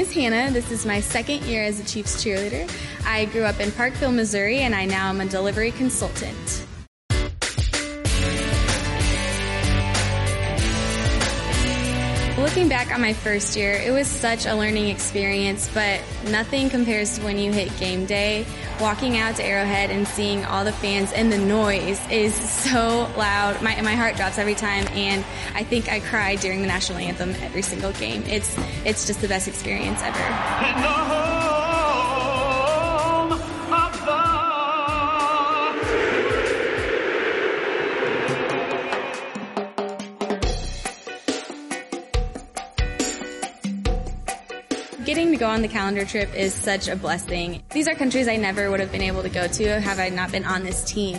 is Hannah. This is my second year as a Chiefs cheerleader. I grew up in Parkville, Missouri, and I now am a delivery consultant. Looking back on my first year, it was such a learning experience, but nothing compares to when you hit game day. Walking out to Arrowhead and seeing all the fans and the noise is so loud. My heart drops every time, and I think I cry during the national anthem every single game. It's just the best experience ever. Getting to go on the calendar trip is such a blessing. These are countries I never would have been able to go to had I not been on this team.